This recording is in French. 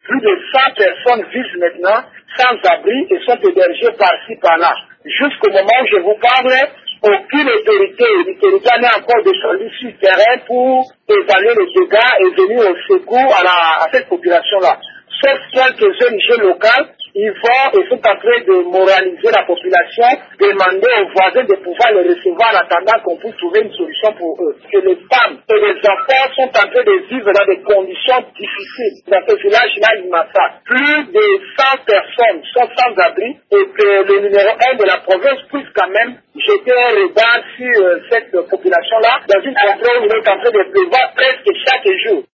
Plus de 100 personnes vivent maintenant sans abri et sont hébergées par-ci, par-là. Jusqu'au moment où je vous parle, aucune autorité militaire n'est encore descendue sur le terrain pour évaluer les dégâts et venir au secours à cette population-là. Sauf quelques ONG locales, ils vont et sont en train de moraliser la population, demander aux voisins de pouvoir les recevoir en attendant qu'on puisse trouver une solution pour eux. Que les femmes et les enfants sont en train de vivre dans des conditions difficiles. Dans ce village-là, il massacre. Plus de 100 personnes sont sans abri et que le numéro 1 de la province puisse quand même jeter un regard sur cette population-là dans une contrôle où il est en train de pleuvoir presque chaque jour.